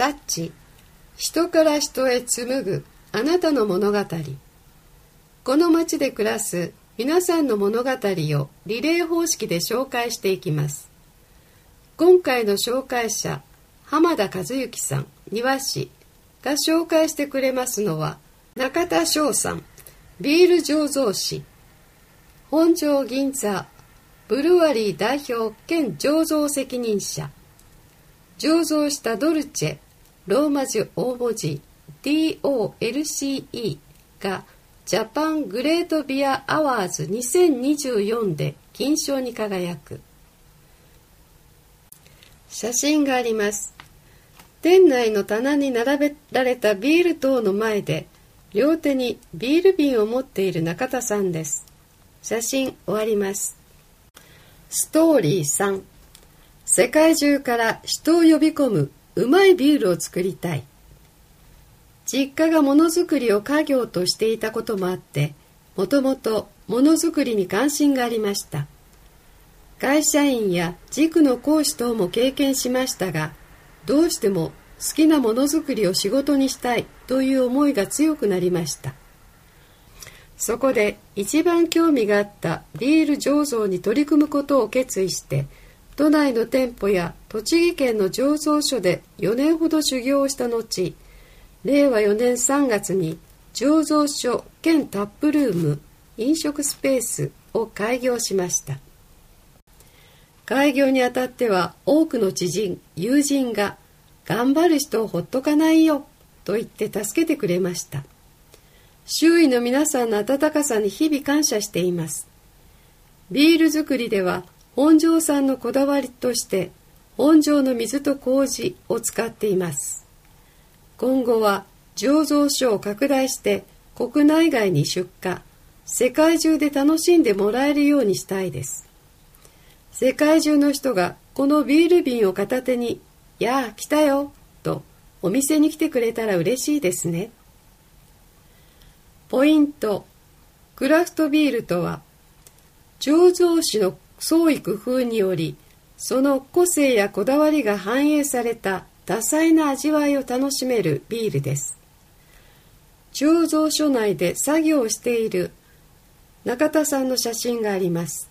タッチ、人から人へ紡ぐあなたの物語。この町で暮らす皆さんの物語をリレー方式で紹介していきます。今回の紹介者、浜田和幸さん、庭師が紹介してくれますのは、中田翔さん、ビール醸造士、本庄銀座ブルワリー代表兼醸造責任者、醸造したドルチェローマ字大文字 DOLCE がジャパングレートビアアワーズ2024で金賞に輝く。写真があります。店内の棚に並べられたビール等の前で両手にビール瓶を持っている中田さんです。写真終わります。ストーリー3、世界中から人を呼び込むうまいビールを作りたい。実家がものづくりを家業としていたこともあって、もともとものづくりに関心がありました。会社員や塾の講師等も経験しましたが、どうしても好きなものづくりを仕事にしたいという思いが強くなりました。そこで一番興味があったビール醸造に取り組むことを決意して、都内の店舗や栃木県の醸造所で4年ほど修行をした後、令和4年3月に醸造所兼タップルーム、飲食スペースを開業しました。開業にあたっては多くの知人、友人が頑張る人をほっとかないよと言って助けてくれました。周囲の皆さんの温かさに日々感謝しています。ビール作りでは本庄産のこだわりとして本庄の水と麹を使っています。今後は醸造所を拡大して国内外に出荷、世界中で楽しんでもらえるようにしたいです。世界中の人がこのビール瓶を片手に、やあ来たよとお店に来てくれたら嬉しいですね。ポイント、クラフトビールとは、醸造士の創意工夫により、その個性やこだわりが反映された多彩な味わいを楽しめるビールです。醸造所内で作業をしている中田さんの写真があります。